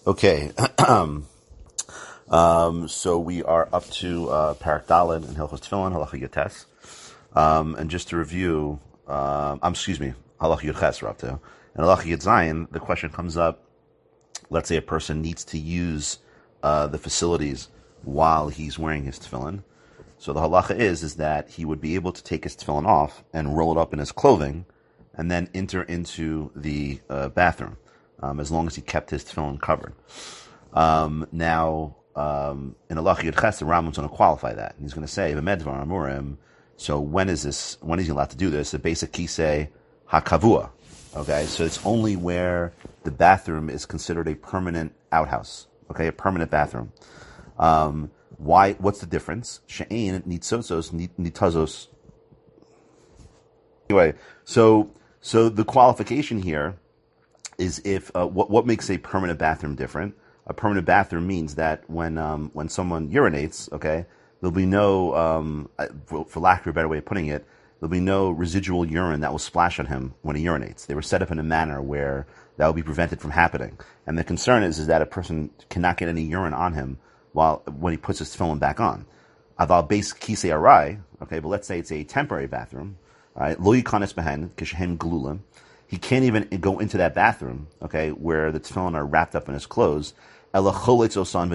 Okay, so we are up to Parak Daled and Hilchos Tefillin, Halacha Yates. And just to review, Halacha Yudches, we're up to. And Halacha Yudzayin, the question comes up, let's say a person needs to use the facilities while he's wearing his tefillin. So the halacha is that he would be able to take his tefillin off and roll it up in his clothing and then enter into the bathroom, as long as he kept his tefillin covered. Now, in Halacha Yudches, the Rambam's going to qualify that. He's going to say, V'medvar amurim. So when is he allowed to do this? The basic kisei hakavua. Okay, so it's only where the bathroom is considered a permanent outhouse. Okay, a permanent bathroom. Why? What's the difference? She'ein nitzotzos nitazos. Anyway, so the qualification here is if what makes a permanent bathroom different? A permanent bathroom means that when someone urinates, okay, there'll be no, for lack of a better way of putting it, there'll be no residual urine that will splash on him when he urinates. They were set up in a manner where that will be prevented from happening. And the concern is that a person cannot get any urine on him when he puts his tefillin back on. Aval beis kisei arai, okay, but let's say it's a temporary bathroom, right? Lo yikanes behen kishem glulim. He can't even go into that bathroom, okay, where the tefillin are wrapped up in his clothes. Rather, what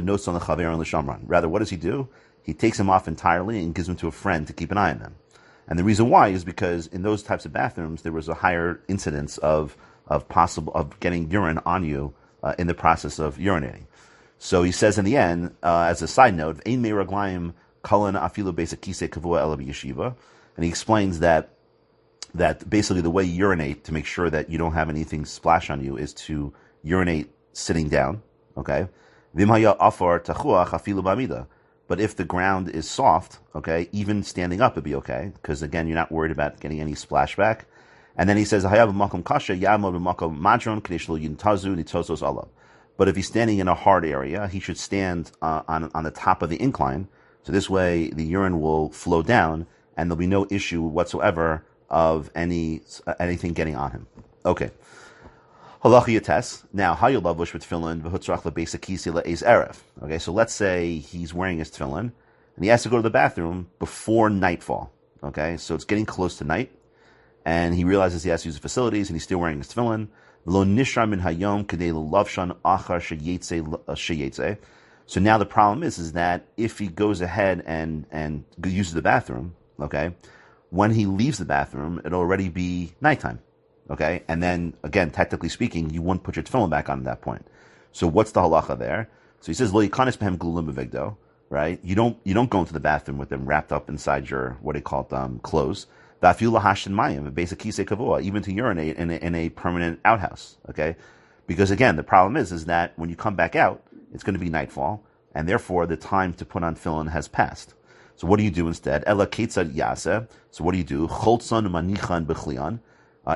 does he do? He takes them off entirely and gives them to a friend to keep an eye on them. And the reason why is because in those types of bathrooms, there was a higher incidence of getting urine on you in the process of urinating. So he says in the end, as a side note, Ein mei raglayim kalan afilu beis kisei kavua ela b'yeshiva, and he explains that basically the way you urinate to make sure that you don't have anything splash on you is to urinate sitting down. Okay, v'im haya afar tachuach afilu b'amida. But if the ground is soft, okay, even standing up would be okay, because again, you're not worried about getting any splashback. And then he says, "Hayav b'makom kasha yamod b'makom madron kadesh lo yintazu nitzosos alav." But if he's standing in a hard area, he should stand on the top of the incline. So this way, the urine will flow down, and there'll be no issue whatsoever of anything getting on him. Okay. Halacha Yates. Now, how you lavush with tefillin v'hutzrach lebeisak kisei le'ez erev. Okay, so let's say he's wearing his tefillin and he has to go to the bathroom before nightfall. Okay, so it's getting close to night, and he realizes he has to use the facilities, and he's still wearing his tefillin. Lo nishra min hayom kedei lelavshan achar sheyetze. So now the problem is that if he goes ahead and uses the bathroom, okay, when he leaves the bathroom, it'll already be nighttime. Okay, and then again, technically speaking, you wouldn't put your tefillin back on at that point. So what's the halacha there? So he says, "Lo yikanes behem glulim b'vigdo." Right? You don't go into the bathroom with them wrapped up inside your what they call clothes. V'afilu lahashtin mayim b'beis kisei kavua, even to urinate in a permanent outhouse. Okay, because again, the problem is that when you come back out, it's going to be nightfall, and therefore the time to put on tefillin has passed. So what do you do instead? Ela ketzad yaseh. So what do you do? Choltzon manichan b'chliyan. So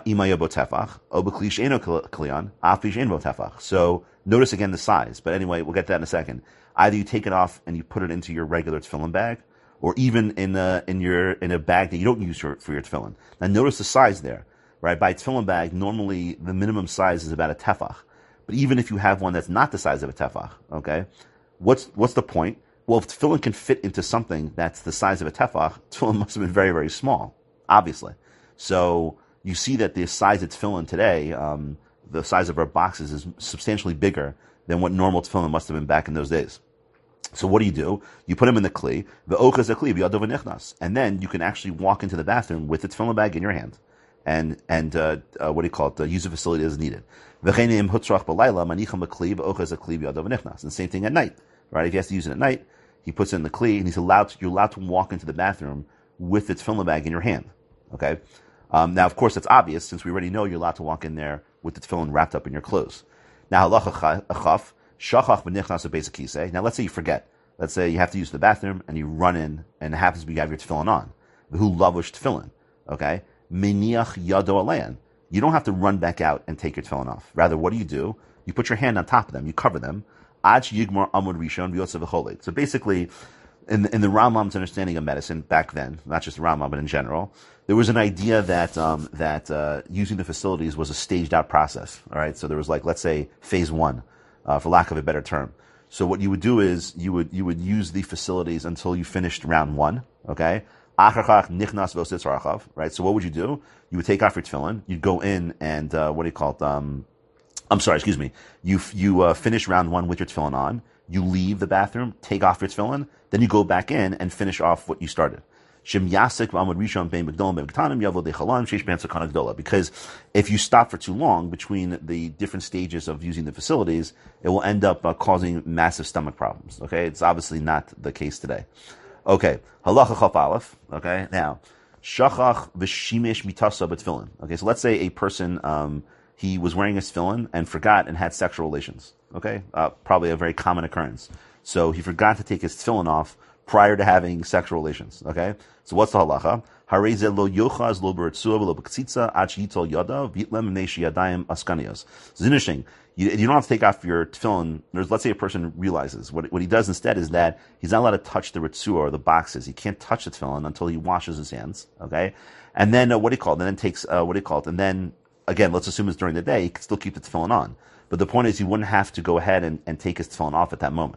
notice again the size, but anyway, we'll get to that in a second. Either you take it off and you put it into your regular tefillin bag, or even in a bag that you don't use for your tefillin. Now notice the size there, right? By a tefillin bag, normally the minimum size is about a tefach. But even if you have one that's not the size of a tefach, okay, what's the point? Well, if tefillin can fit into something that's the size of a tefach, tefillin must have been very, very small, obviously. So you see that the size of tefillin today, the size of our boxes is substantially bigger than what normal tefillin must have been back in those days. So what do? You put them in the kli, the ochas a kli, b'yado v'nichnas, and then you can actually walk into the bathroom with the tefillin bag in your hand, and what do you call it? Use the facility as needed. V'cheinim hutzrach b'layla manicham b'kli v'ochas a kli b'yado v'nichnas. And same thing at night, right? If he has to use it at night, he puts it in the kli, and you're allowed to walk into the bathroom with the tefillin bag in your hand. Okay. Now, of course, that's obvious since we already know you're allowed to walk in there with the tefillin wrapped up in your clothes. Now, halacha achaf shachach b'nichnas beis kisei. Now, let's say you forget. Let's say you have to use the bathroom and you run in, and it happens to be you have your tefillin on. Who lavush tefillin? Okay, meniach yado alein. You don't have to run back out and take your tefillin off. Rather, what do? You put your hand on top of them. You cover them. Ad yigmar amud rishon v'yotzev v'cholet. So basically, in the Rambam's understanding of medicine back then, not just the Rambam, but in general, there was an idea that using the facilities was a staged out process. All right, so there was let's say phase 1. for lack of a better term. So what you would do is you would use the facilities until you finished round one. Okay. Right. So what would you do? You would take off your tefillin. You'd go in and what do you call it? I'm sorry. Excuse me. You finish round one with your tefillin on. You leave the bathroom, take off your tefillin, then you go back in and finish off what you started. Because if you stop for too long between the different stages of using the facilities, it will end up causing massive stomach problems. Okay, it's obviously not the case today. Okay, halacha chaf aleph. Okay, now shachach v'shimish mitasa b'tefillin. Okay, so let's say a person he was wearing his tefillin and forgot and had sexual relations. Okay, probably a very common occurrence. So he forgot to take his tefillin off prior to having sexual relations. Okay, so what's the halacha? It's interesting. You don't have to take off your tefillin. Let's say a person realizes what he does instead is that he's not allowed to touch the ritzua or the boxes. He can't touch the tefillin until he washes his hands. Okay, and then and then takes and then again, let's assume it's during the day. He can still keep the tefillin on, but the point is he wouldn't have to go ahead and take his tefillin off at that moment.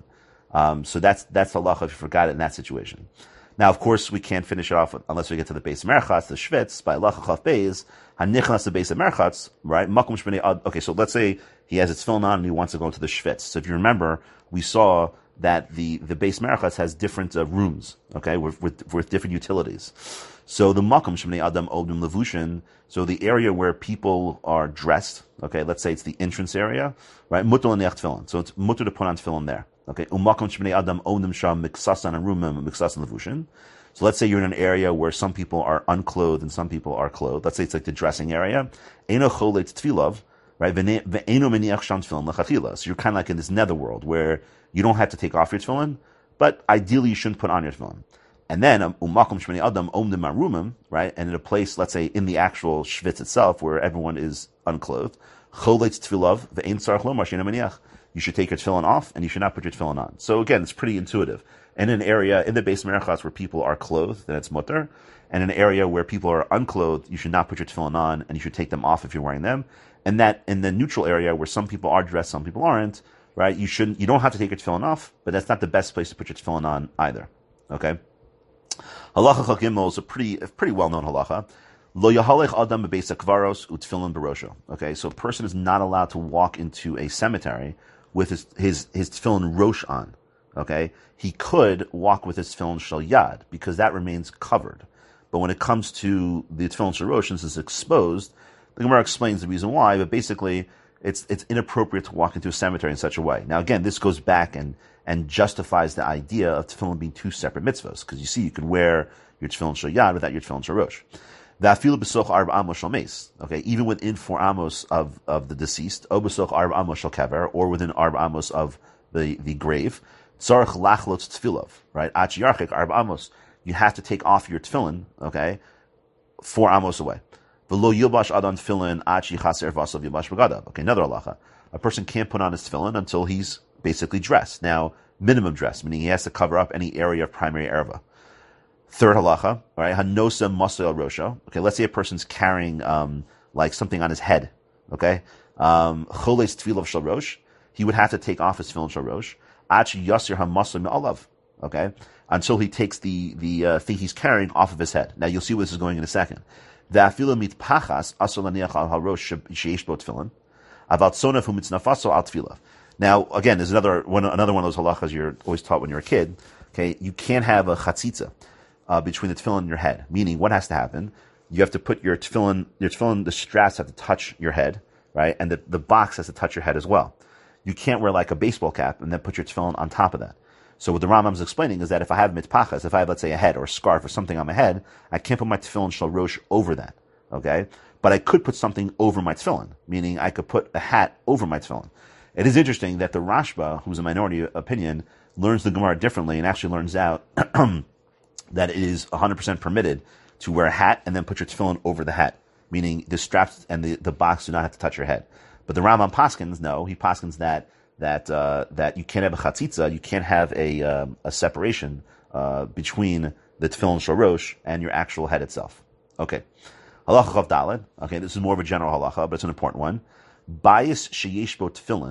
So that's halacha if you forgot it in that situation. Now, of course, we can't finish it off unless we get to the base of merchatz, the shvitz, by halacha chaf beis, hanichnas the base of merchatz, right? Makom shmini ad. Okay, so let's say he has its tefillin on and he wants to go into the shvitz. So if you remember, we saw that the base merchatz has different rooms, okay, with different utilities. So the makom shmini adam odum levushin, so the area where people are dressed, okay, let's say it's the entrance area, right? Mutter l'neach tefillin. So it's mutter to put on tefillin there. Okay, umakom shmini adam onim sham miksasan and rumim miksasan levushin. So let's say you're in an area where some people are unclothed and some people are clothed. Let's say it's like the dressing area. Eno cholet tefilov, right? Ve'eno meniach sham tefillin lechachila. So you're kind of like in this netherworld where you don't have to take off your tefillin, but ideally you shouldn't put on your tefillin. And then umakom shmini adam omnim marumim, right? And in a place, let's say in the actual shvitz itself, where everyone is unclothed, cholet tefilov ve'en tzarich lo mashina meniach. You should take your tefillin off, and you should not put your tefillin on. So again, it's pretty intuitive. In an area, in the base merchatz where people are clothed, then it's mutter. And in an area where people are unclothed, you should not put your tefillin on, and you should take them off if you're wearing them. And that in the neutral area where some people are dressed, some people aren't, right? You don't have to take your tefillin off, but that's not the best place to put your tefillin on either. Okay? Halacha chaf gimel is a pretty well-known halacha. Lo yahalech adam bebeis hakvaros utefillin barosho. Okay, so a person is not allowed to walk into a cemetery with his tefillin rosh on. Okay, he could walk with his tefillin shel yad because that remains covered. But when it comes to the tefillin shel rosh, since it's exposed, the Gemara explains the reason why. But basically, it's inappropriate to walk into a cemetery in such a way. Now, again, this goes back and justifies the idea of tefillin being two separate mitzvahs, because you see, you could wear your tefillin shel yad without your tefillin shel rosh. Okay, even within 4 amos of the deceased, or within 4 amos of the grave, right? You have to take off your tefillin, okay, 4 amos away. Okay, another halacha. A person can't put on his tefillin until he's basically dressed. Now, minimum dress, meaning he has to cover up any area of primary erva. Third halacha, all right, hanosa masel rosho. Okay, let's say a person's carrying like something on his head. Okay, choles tefillah shel rosh. He would have to take off his tefillin shel rosh. Ach yasir hamasel me'alav. Okay, until he takes the thing he's carrying off of his head. Now you'll see where this is going in a second. Ve'afilu mitpachas asur laniach al harosh sheyesh bo tefillin. Aval tzonav hu mitznafaso al tefillah. Now again, there's another one of those halachas you're always taught when you're a kid. Okay, you can't have a chatzitza between the tefillin and your head. Meaning, what has to happen? You have to put your tefillin, the straps have to touch your head, right? And the box has to touch your head as well. You can't wear like a baseball cap and then put your tefillin on top of that. So what the Rambam's explaining is that if I have mitpachas, if I have, let's say, a head or a scarf or something on my head, I can't put my tefillin shel rosh over that, okay? But I could put something over my tefillin, meaning I could put a hat over my tefillin. It is interesting that the Rashba, who's a minority opinion, learns the Gemara differently and actually learns out that it is 100% permitted to wear a hat and then put your tefillin over the hat, meaning the straps and the box do not have to touch your head. But the Rambam paskins, no, he paskins that you can't have a chatzitza, you can't have a separation between the tefillin shel rosh and your actual head itself. Okay, halacha chaf daled. Okay, this is more of a general halacha, but it's an important one. Bayis sheyesh bo tefillin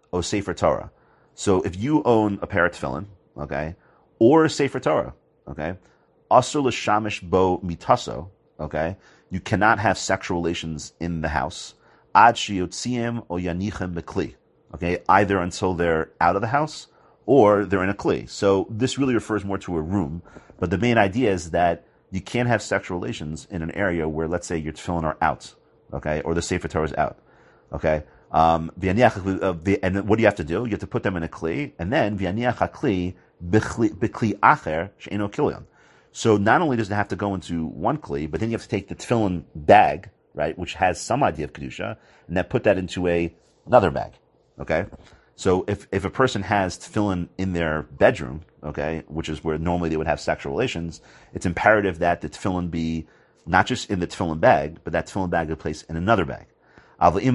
o Sefer Torah. So if you own a pair of tefillin, okay, or a Sefer Torah, okay, asur l'shamish bo mitaso, okay, you cannot have sexual relations in the house, ad sheyotziim o yanichem bekli, okay, either until they're out of the house or they're in a kli. So this really refers more to a room, but the main idea is that you can't have sexual relations in an area where, let's say, your tefillin are out, okay, or the Sefer Torah is out, okay. And what do you have to do? You have to put them in a kli, and then v'yaniach hakli b'kli acher she'eno kilyon. So not only does it have to go into one kli, but then you have to take the tefillin bag, right, which has some idea of kedusha, and then put that into another bag, okay. So if a person has tefillin in their bedroom, okay, which is where normally they would have sexual relations, it's imperative that the tefillin be not just in the tefillin bag, but that tefillin bag be placed in another bag. Okay,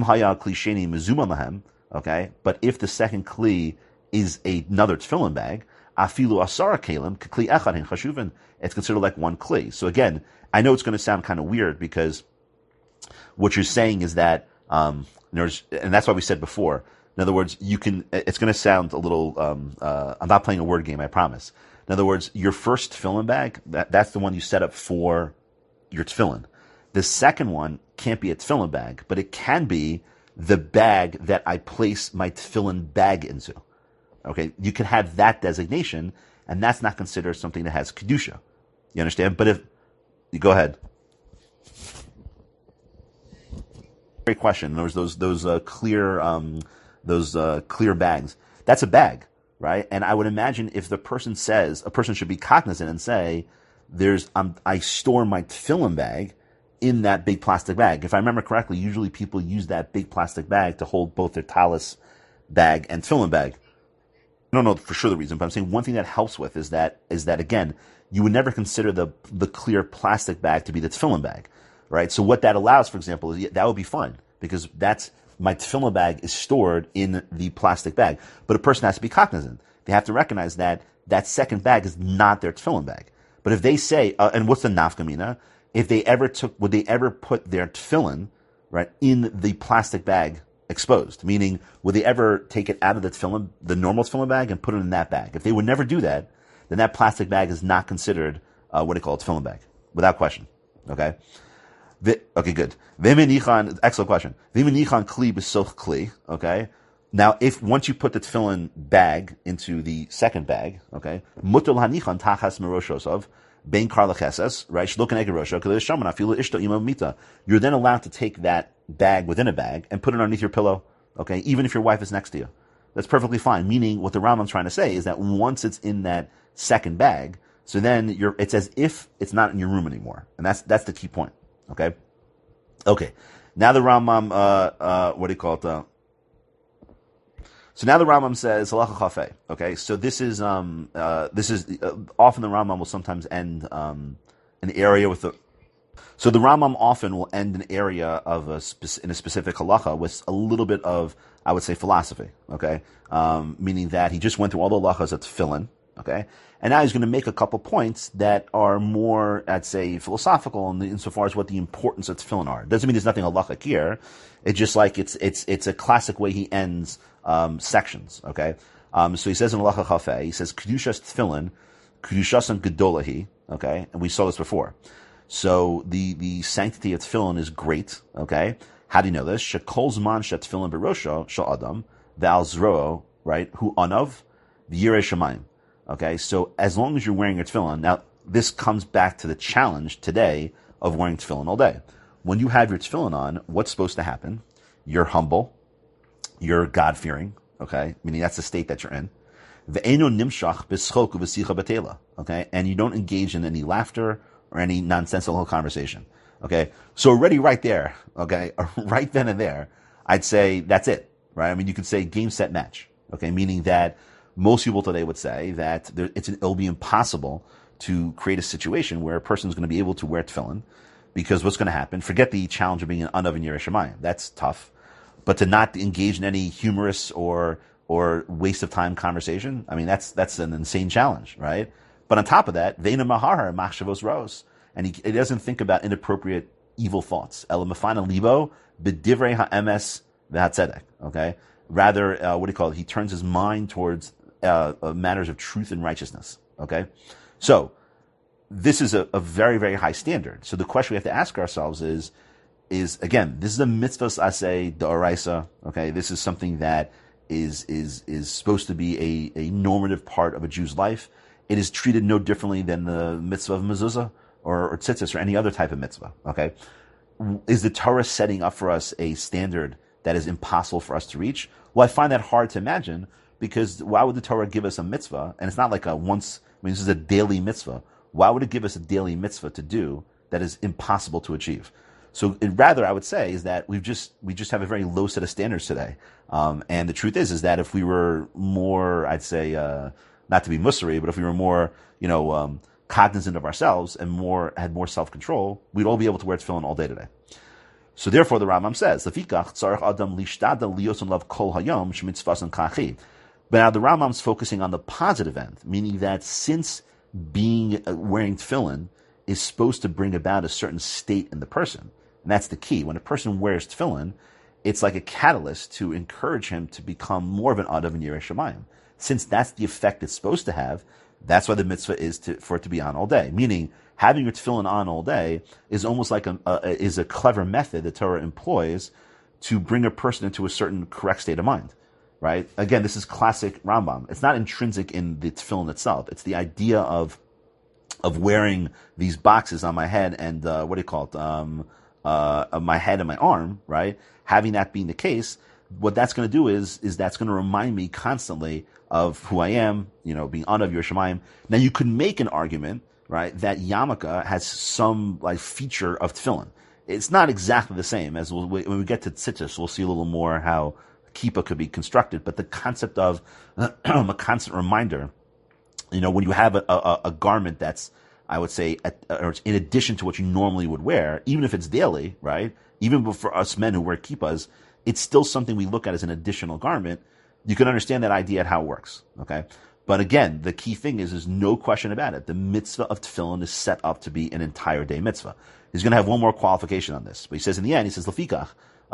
but if the second kli is another tefillin bag, afilu asara kelim kli echad hin chashuven, it's considered like one kli. So again, I know it's going to sound kind of weird because what you're saying is that, and that's why we said before. In other words, it's going to sound a little, I'm not playing a word game, I promise. In other words, your first tefillin bag, that's the one you set up for your tefillin. The second one can't be a tefillin bag, but it can be the bag that I place my tefillin bag into. Okay, you can have that designation, and that's not considered something that has kedusha. You understand? But if you go ahead, great question. There was those clear bags. That's a bag, right? And I would imagine if a person should be cognizant and say, I store my tefillin bag in that big plastic bag. If I remember correctly, usually people use that big plastic bag to hold both their talis bag and tefillin bag. I don't know for sure the reason, but I'm saying one thing that helps with is that again, you would never consider the clear plastic bag to be the tefillin bag, right? So what that allows, for example, is that would be fine because that's my tefillin bag is stored in the plastic bag. But a person has to be cognizant. They have to recognize that second bag is not their tefillin bag. But if they say, and what's the nafkamina? Would they ever put their tefillin, right, in the plastic bag exposed? Meaning, would they ever take it out of the normal tefillin bag and put it in that bag? If they would never do that, then that plastic bag is not considered what they call a tefillin bag, without question. Okay? Okay, good. Excellent question. Okay? Now, once you put the tefillin bag into the second bag, okay, Ben Karlacheses, right? You're then allowed to take that bag within a bag and put it underneath your pillow, okay? Even if your wife is next to you. That's perfectly fine. Meaning, what the Rambam's trying to say is that once it's in that second bag, so then it's as if it's not in your room anymore. And that's the key point, okay? Okay. Now the Rambam, what do you call it? So now the Rambam says halacha chafei. Okay, so this is often the Rambam will sometimes end an area with So the Rambam often will end an area in a specific halacha with a little bit of, I would say, philosophy. Okay, meaning that he just went through all the halachas at tefillin. Okay, and now he's going to make a couple points that are more, I'd say, philosophical insofar as what the importance of tefillin are. It doesn't mean there's nothing halachic here. It's just like it's a classic way he ends sections. Okay, so he says in halacha chafei, he says kedushas tefillin, kedushasan gedolahi. Okay, and we saw this before. So the sanctity of tefillin is great. Okay, how do you know this? Shekol zman shetefillin berosho shel adam v'al zroo, right? Hu anav v'yirei shamayim. Okay, so as long as you're wearing your tefillin, now this comes back to the challenge today of wearing tefillin all day. When you have your tefillin on, what's supposed to happen? You're humble, you're God-fearing, okay, meaning that's the state that you're in. Ve'eno nimshach b'schok u'v'sicha b'tela, okay, and you don't engage in any laughter or any nonsensical conversation, okay. So already right there, okay, right then and there, I'd say that's it, right? I mean, you could say game, set, match, okay, meaning that most people today would say that it'll be impossible to create a situation where a person is going to be able to wear tefillin, because what's going to happen? Forget the challenge of being an anav in Yirei Shamayim. That's tough. But to not engage in any humorous or waste of time conversation, I mean, that's an insane challenge, right? But on top of that, ve'ena mahar machshavos ros, and he doesn't think about inappropriate evil thoughts. Ela mafana libo b'divrei ha'emes v'hatzedek. Okay, Rather, he turns his mind towards matters of truth and righteousness. Okay? So, this is a very, very high standard. So the question we have to ask ourselves is again, this is a mitzvahs aseh d'oraisa. Okay? This is something that is supposed to be a normative part of a Jew's life. It is treated no differently than the mitzvah of mezuzah or tzitzis or any other type of mitzvah. Okay? Is the Torah setting up for us a standard that is impossible for us to reach? Well, I find that hard to imagine, because why would the Torah give us a mitzvah? And it's not like this is a daily mitzvah. Why would it give us a daily mitzvah to do that is impossible to achieve? So rather, I would say, is that we just have a very low set of standards today. And the truth is that if we were more, I'd say, not to be musari, but if we were more, cognizant of ourselves and had more self-control, we'd all be able to wear tefillin all day today. So therefore, the Rambam says, but now the Rambam's focusing on the positive end, meaning that since wearing tefillin is supposed to bring about a certain state in the person, and that's the key. When a person wears tefillin, it's like a catalyst to encourage him to become more of an Adav and Yirei Shamayim. Since that's the effect it's supposed to have, that's why the mitzvah is for it to be on all day. Meaning, having your tefillin on all day is almost like is a clever method the Torah employs to bring a person into a certain correct state of mind. Right? Again, this is classic Rambam. It's not intrinsic in the tefillin itself. It's the idea of wearing these boxes on my head and my head and my arm. Right? Having that being the case, what that's going to do is that's going to remind me constantly of who I am. Being Adav Yirei Shamayim. Now, you could make an argument, right, that yarmulke has some feature of tefillin. It's not exactly the same as when we get to tzitzis. We'll see a little more how kippah could be constructed, but the concept of a constant reminder, when you have a garment that's, I would say, or in addition to what you normally would wear, even if it's daily, right? Even for us men who wear kippahs, it's still something we look at as an additional garment. You can understand that idea at how it works, okay? But again, the key thing is there's no question about it. The mitzvah of tefillin is set up to be an entire day mitzvah. He's going to have one more qualification on this, but he says in the end, Lefikach,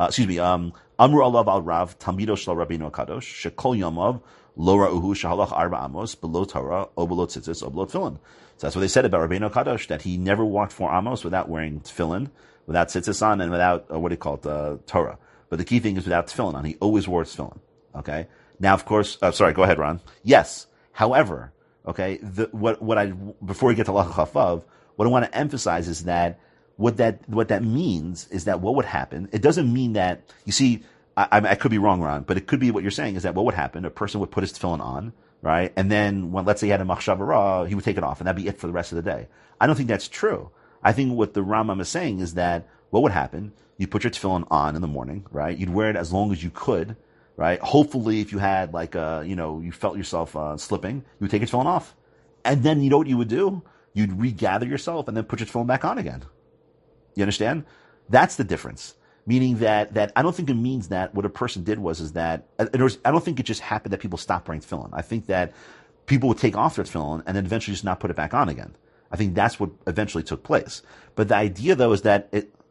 Amru Alav al Rav Talmido Shel Rabbeinu Kadosh Shekol Yomav Lo Ra'uhu Shahalach Arba Amos Below Torah O Below Tzitzis O Below Tefillin. So that's what they said about Rabbeinu Kadosh, that he never walked 4 amos without wearing tefillin, without tzitzis on, and without Torah. But the key thing is without tefillin on. He always wore tefillin. Okay. Now, of course, sorry. Go ahead, Ron. Yes. However, okay. Before we get to Lacha Chavav, what I want to emphasize is that what that means is that what would happen, it doesn't mean that, you see, I could be wrong, Ron, but it could be what you're saying is that what would happen, a person would put his tefillin on, right? And then when, let's say he had a machshava ra, he would take it off and that'd be it for the rest of the day. I don't think that's true. I think what the Rambam is saying is that what would happen, you put your tefillin on in the morning, right? You'd wear it as long as you could, right? Hopefully if you had you felt yourself slipping, you would take your tefillin off. And then you know what you would do? You'd regather yourself and then put your tefillin back on again. You understand? That's the difference. Meaning that I don't think it means that what a person did is that, I don't think it just happened that people stopped wearing tefillin. I think that people would take off their tefillin and then eventually just not put it back on again. I think that's what eventually took place. But the idea though is but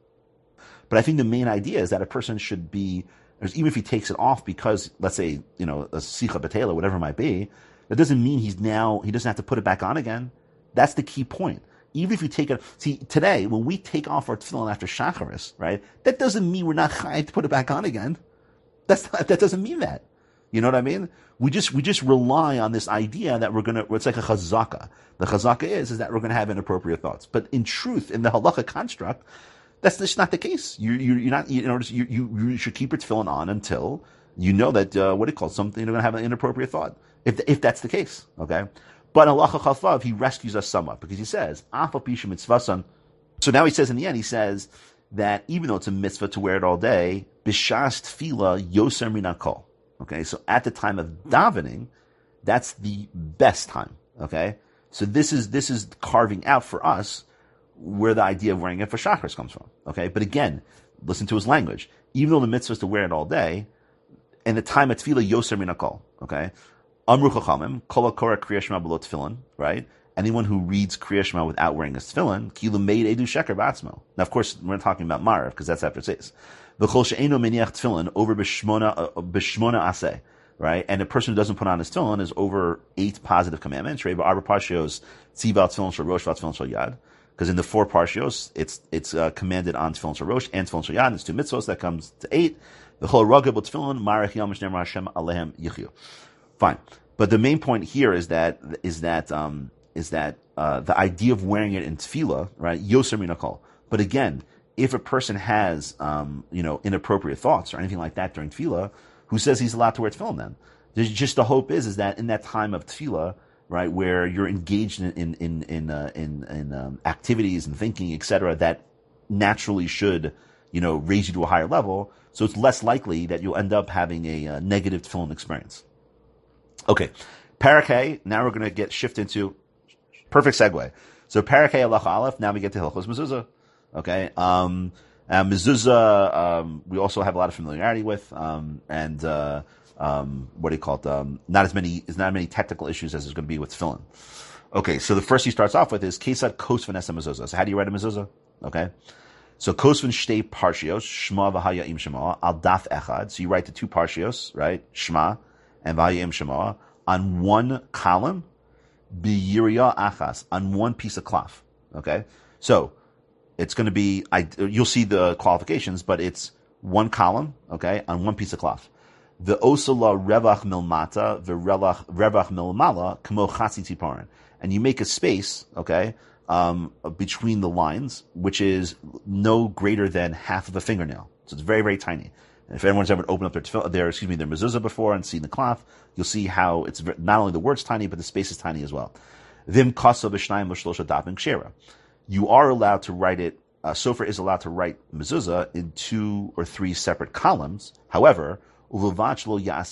I think the main idea is that a person should be, even if he takes it off because, let's say, a sicha betela, whatever it might be, that doesn't mean he doesn't have to put it back on again. That's the key point. Even if you take it, see, today, when we take off our tefillin after shacharis, right, that doesn't mean we're not chayav to put it back on again. That doesn't mean that. You know what I mean? We just rely on this idea that it's like a chazaka. The chazaka is that we're gonna have inappropriate thoughts. But in truth, in the halacha construct, that's just not the case. You should keep your tefillin on until you know that, something, you're gonna have an inappropriate thought. If that's the case, okay? But in Lacha Chavav, he rescues us somewhat because he says, Afa Pisha Mitzvasan. So now he says in the end, he says that even though it's a mitzvah to wear it all day, Bishas Tefila Yoser Minakol. Okay, so at the time of davening, that's the best time. Okay, so this is carving out for us where the idea of wearing it for Shachris comes from. Okay, but again, listen to his language. Even though the mitzvah is to wear it all day, and the time of Tefila Yoser Minakol. Okay. Amru Chachamim, Kol HaKorah Kriya Shema B'lo Tefillin, right? Anyone who reads Kriya Shema without wearing a tefillin, Kilu Meid Edu Sheker B'atzmo. Now, of course, we're not talking about Marav, because that's after Tzeis. V'chol she'eno meniach tefillin over b'shmona aseh, right? And a person who doesn't put on his tefillin is over 8 positive commandments. Right? Arba parshios tziva tefillin shel rosh v'tefillin shel yad. Because in the 4 parshios, it's commanded on tefillin shel rosh and tefillin shel yad. It's 2 mitzvos that comes to 8. V'chol ragel b'tefillin marech yom shneimar Hashem alehem yichyu. Fine, but the main point here is that the idea of wearing it in tefillah, right? Yoser min hakol. But again, if a person has, inappropriate thoughts or anything like that during tefillah, who says he's allowed to wear tefillin then? There's just the hope is that in that time of tefillah, right, where you're engaged in activities and thinking, etc., that naturally should, raise you to a higher level. So it's less likely that you'll end up having a negative tefillin experience. Okay, Parak Hey, now we're going to shift into perfect segue. So Parak Hey Halacha Aleph, now we get to Hilchos Mezuzah. Okay, Mezuzah, we also have a lot of familiarity with, what do you call it? Not as many technical issues as there's going to be with tefillin. Okay, so the first he starts off with is Kesad Kosvin Esa Mezuzah. So how do you write a Mezuzah? Okay, so Kosvin Shtei Parshios, Shema v'Haya Im Shema, Al Daf Echad. So you write the 2 Parshios, right? Shema and V'Haya Im Shema on 1 column, B'Yiriyah Achas, on 1 piece of cloth. Okay, so it's going to be, you'll see the qualifications, but it's 1 column, okay, on 1 piece of cloth. The osala revach milmata, the revach milmala, kamo chatzi tziparin. And you make a space, okay, between the lines, which is no greater than half of a fingernail. So it's very, very tiny. And if anyone's ever opened up their mezuzah before and seen the cloth, you'll see how it's not only the word's tiny, but the space is tiny as well. Vim kasa b'shnayim l'shlosha dafim kshera. You are allowed to write it, Sofer is allowed to write mezuzah in 2 or 3 separate columns. However, but if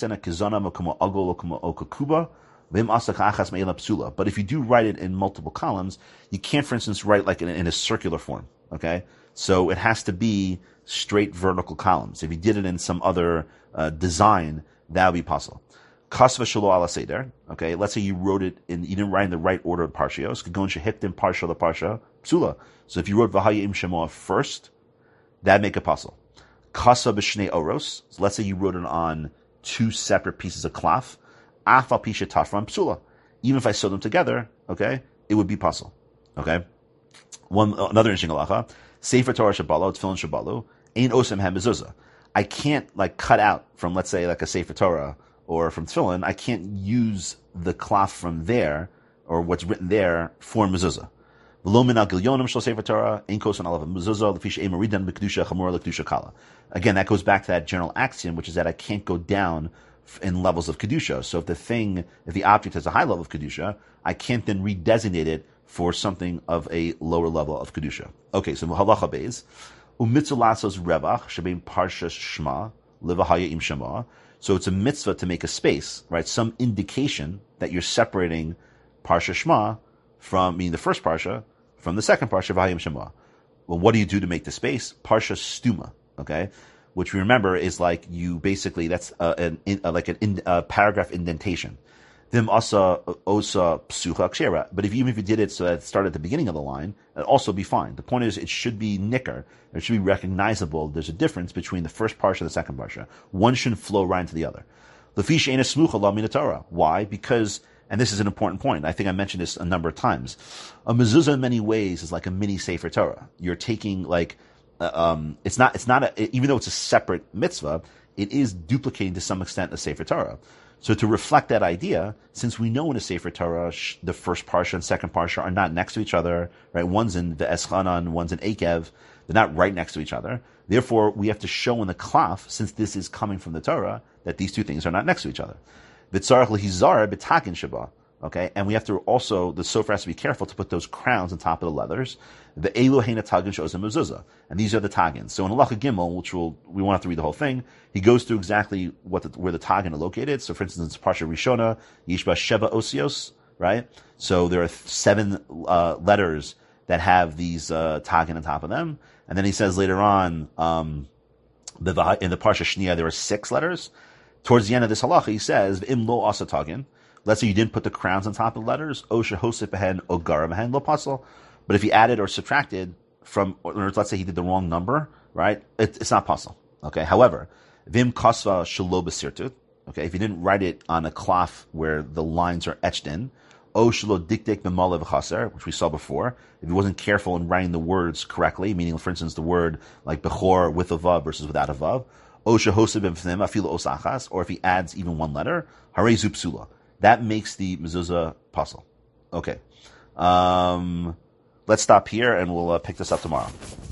you do write it in multiple columns, you can't, for instance, write like in a circular form, okay? So it has to be straight vertical columns. If you did it in some other design, that would be possible. Kasva shelo ala seder. Okay, let's say you didn't write in the right order of parshios. Kagon shehiktim parsha la parsha psula. So if you wrote v'haya im shema first, that'd make it possible. Kasa b'shnei oros. So let's say you wrote it on 2 separate pieces of cloth. Afal pisha tafram psula. Even if I sewed them together, okay, it would be possible. Okay. Another interesting halacha. Sefer Torah shabalo, tefillin shabalo, ain't osem ha mezuzah. I can't cut out from, let's say, like a Sefer Torah or from tefillin. I can't use the cloth from there or what's written there for mezuzah. Again, that goes back to that general axiom, which is that I can't go down in levels of kedusha. So if the object has a high level of kedusha, I can't then redesignate it for something of a lower level of kedusha. Okay, so halacha beis umitzulasos revach shebein parshas shema levahaya im shema. So it's a mitzvah to make a space, right? Some indication that you're separating parsha shema from, meaning the first parsha, from the second parsha v'haya im shema. Well, what do you do to make the space? Parsha stuma, okay? Which we remember is like you basically, that's a paragraph indentation. Vim asa osa psucha kshera. But even if you did it so that it started at the beginning of the line, it'd also be fine. The point is, it should be nicker. It should be recognizable. There's a difference between the first parsha and the second parsha. One shouldn't flow right into the other. Lefish eina smucha la min Torah. Why? Because, and this is an important point, I think I mentioned this a number of times, a mezuzah in many ways is like a mini Sefer Torah. You're taking it's not even though it's a separate mitzvah, it is duplicating to some extent a Sefer Torah. So to reflect that idea, since we know in a Sefer Torah, the first parsha and second parsha are not next to each other, right? One's in the Eschanan, one's in Ekev. They're not right next to each other. Therefore, we have to show in the cloth, since this is coming from the Torah, that these 2 things are not next to each other. V'tzarech lehizar b'takin sheba. Okay, and we have to also, the sofer has to be careful to put those crowns on top of the leathers. The elu heina tagin shows a mezuzah, and these are the tagins. So in Halacha Gimel, which we won't have to read the whole thing, he goes through exactly where the tagin are located. So for instance, Parsha Rishona, Yishba Sheva Osios, right? So there are 7 letters that have these tagin on top of them, and then he says later on, in the Parsha Shnia there are 6 letters. Towards the end of this halacha, he says, "Im lo asa tagin." Let's say you didn't put the crowns on top of the letters, Osha Hosef Behen Ogara Behen Lo Pasal. But if he added or subtracted from, or let's say he did the wrong number, right? It's not possible. Okay, however, vim kasva shelo b'sirtut. Okay, if you didn't write it on a cloth where the lines are etched in, o shelo diktek b'malev chaser, which we saw before. If he wasn't careful in writing the words correctly, meaning, for instance, the word like bechor with a vav versus without a vav, o shehoseb b'fnim afilu osachas, or if he adds even one letter, harei zu psula. That makes the mezuzah pasul. Okay, let's stop here and we'll pick this up tomorrow.